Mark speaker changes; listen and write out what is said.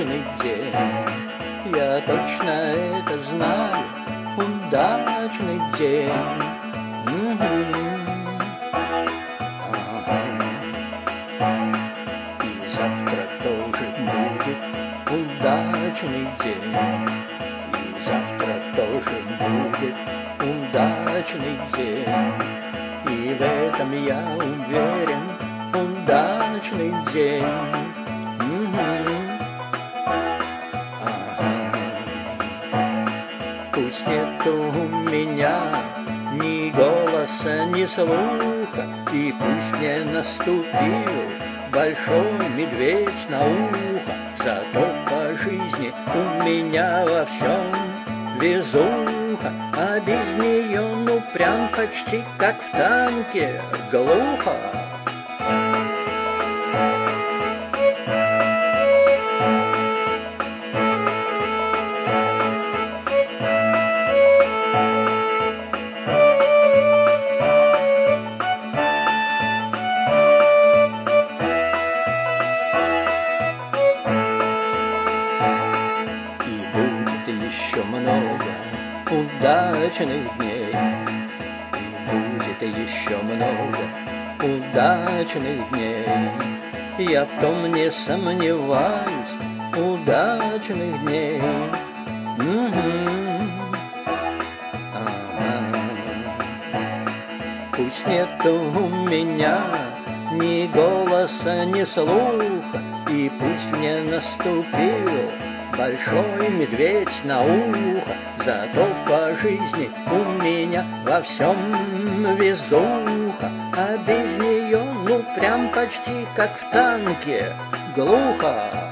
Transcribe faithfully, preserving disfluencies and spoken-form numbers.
Speaker 1: удачный день. Я точно это знаю, удачный день. М-м-м. Ага. И завтра тоже будет удачный день. И завтра тоже будет удачный день. И в этом я уверен, удачный день. М-м-м. Ага. Пусть нету у меня ни голоса, ни слуха, и пусть не наступил большой медведь на ухо, зато по жизни у меня во всем везуха, а без нее ну прям почти как в танке глухо. Еще много удачных дней, и будет еще много удачных дней. Я в том не сомневаюсь, удачных дней. М-м-м. Ага. Пусть нету у меня ни голоса, ни слуха, и пусть не наступил большой медведь на ухо, зато по жизни у меня во всем везуха, а без нее ну прям почти как в танке глухо.